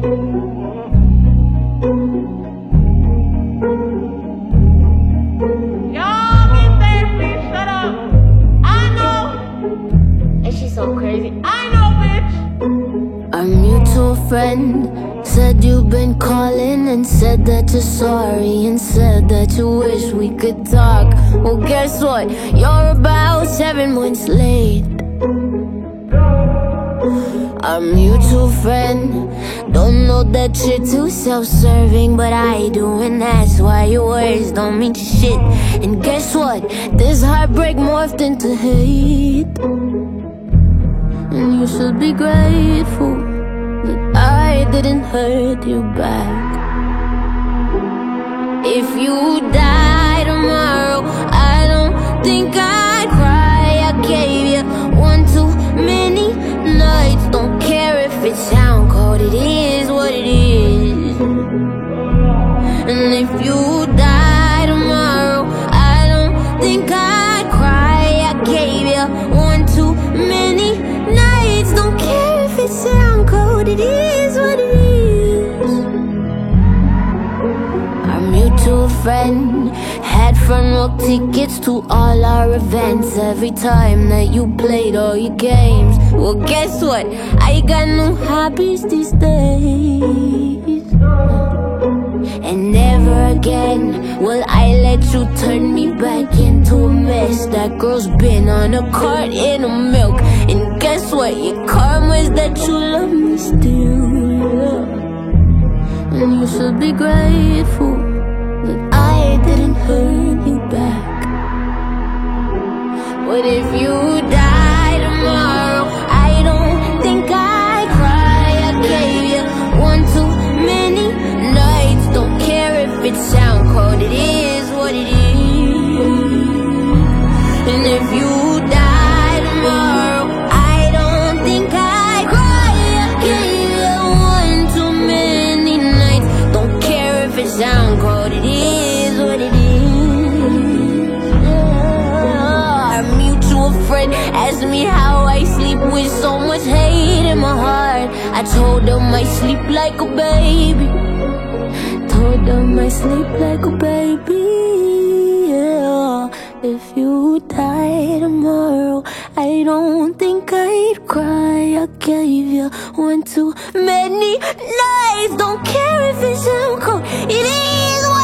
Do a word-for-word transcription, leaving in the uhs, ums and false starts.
So crazy. I know, bitch. Our mutual friend said you've been calling and said that you're sorry and said that you wish we could talk. Well, guess what? You're about seven months late. Our mutual friend don't know that you're too self-serving, but I do, and that's why your words don't mean shit. And guess what? This heartbreak morphed into hate. And you should be grateful that I didn't hurt you back. If you die tomorrow, I don't think I'd cry. I gave you one too many nights. Don't care if it sound cold, it is what it is. And if you die tomorrow, I don't think I'd cry. I gave you one too many nights. Don't care if it sound cold, it is what it is. Our mutual friend had front row tickets to all our events every time that you played all your games. Well, guess what? I got new hobbies these days. And never again will I let you turn me back into a mess. That girl's been on a cart in a milk. And guess what? Your karma's that you love me still. And you should be grateful that I didn't hurt you back. But if you die tomorrow, I don't think I'd cry. I gave you one too many nights. Don't care if it sound cold, it is what it is. And if you die tomorrow, I don't think I'd cry. I gave you one too many nights. Don't care if it sound cold, it is what it is. Yeah. Our mutual friend asked me how I sleep with so much hate in my heart. I told him I sleep like a baby. Told them I sleep like a baby, yeah. If you die tomorrow, I don't think I'd cry. I gave you one too many nights. Don't care if it's so cold, it is